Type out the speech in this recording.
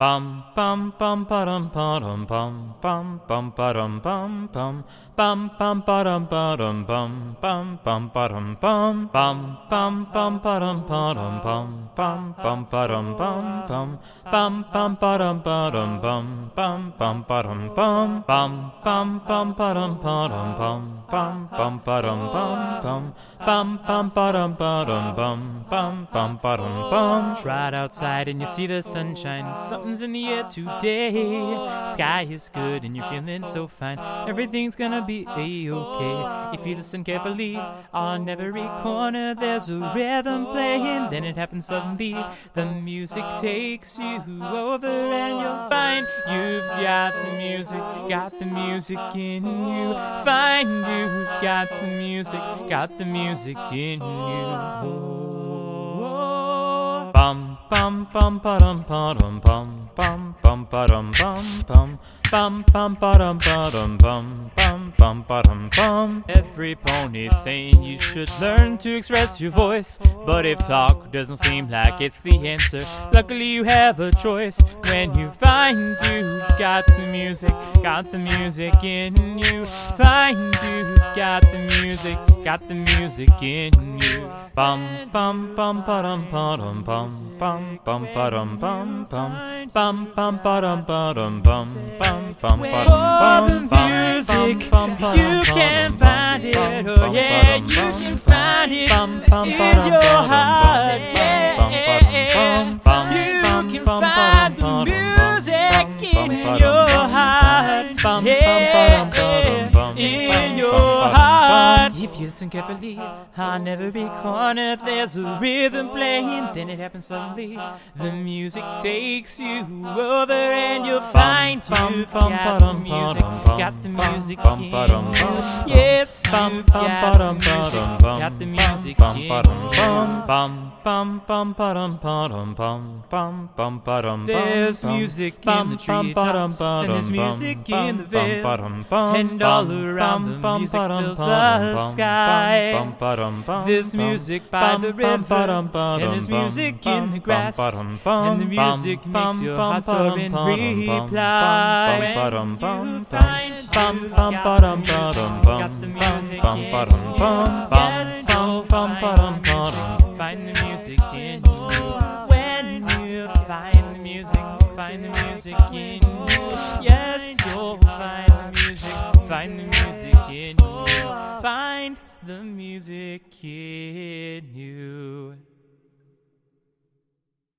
Bum bum bum ba-dum ba-dum bum bum bum ba-dum bum bum bum bum ba-dum ba-dum bum bum bum ba-dum bum bum bum bum ba-dum ba-dum bum bum bum ba-dum bum bum bum bum ba-dum ba-dum bum bum bum ba-dum bum bum bum bum ba-dum ba-dum bum bum bum ba-dum bum bum bum bum ba-dum ba-dum bum bum bum ba-dum bum. Right outside and you see the sunshine. Something's in the air today. Sky is good and you're feeling so fine. Everything's gonna be a-okay if you listen carefully. On every corner there's a rhythm playing. Then it happens suddenly. The music takes you over and you'll find you've got the music in you. Find you've got the music in you. Bum bum bum ba-dum ba-dum bum bum bum ba-dum bum bum bum ba-dum ba-dum bum bum ba-dum bum. Every pony's saying you should learn to express your voice, but if talk doesn't seem like it's the answer, luckily you have a choice. When you find you've got the music in you. Find you've got the music in you. Bum bum bum ba-dum ba-dum bum bum bum ba-dum bum bum bum bum ba-dum ba-dum bum bum bum ba-dum bum. Music, you can find it, oh yeah, you can find it in your heart, yeah, you can find the music in your heart, yeah, in your heart. If you listen carefully, on every corner there's a rhythm playing. Then it happens suddenly. The music takes you over and you'll find you've got the music in you. Yes, you've got the music in you. There's music in the treetops and there's music in the vale, and all around the music fills the sky. There's music by the river, and there's music in the grass, and the music makes your heart soar in reply. When you find you've got the music in you, yes, you'll find the music in you. When you find the music in you, yes, you'll find the music in you. Find the music in you.